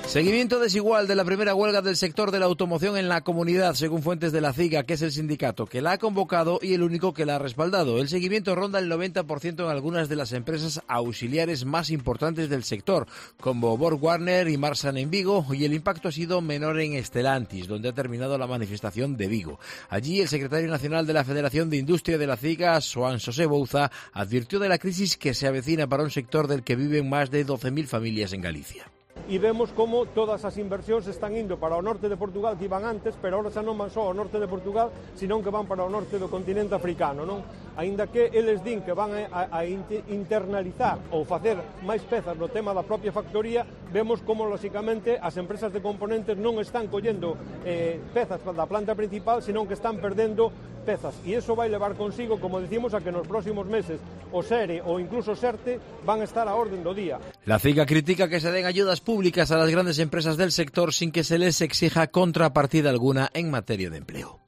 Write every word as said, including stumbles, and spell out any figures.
Seguimiento desigual de la primera huelga del sector de la automoción en la comunidad, según fuentes de la CIGA, que es el sindicato que la ha convocado y el único que la ha respaldado. El seguimiento ronda el noventa por ciento en algunas de las empresas auxiliares más importantes del sector, como Borg Warner y Marsan en Vigo, y el impacto ha sido menor en Stellantis, donde ha terminado la manifestación de Vigo. Allí, el secretario nacional de la Federación de Industria de la CIGA, Xoán Xosé Bouza, advirtió de la crisis que se avecina para un sector del que viven más de doce mil familias en Galicia. E vemos como todas as inversións están indo para o norte de Portugal que iban antes, pero ahora xa non van só ao norte de Portugal, senón que van para o norte do continente africano, non? Aínda que eles din que van a, a internalizar ou facer máis pezas no tema da propia factoría, vemos como, lóxicamente, as empresas de componentes non están collendo eh, pezas da planta principal, senón que están perdendo pezas. E iso vai levar consigo, como decimos, a que nos próximos meses o SERE ou incluso o SERTE van a estar a orden do día. La CIGA critica que se den ayudas públicas a las grandes empresas del sector sin que se les exija contrapartida alguna en materia de empleo.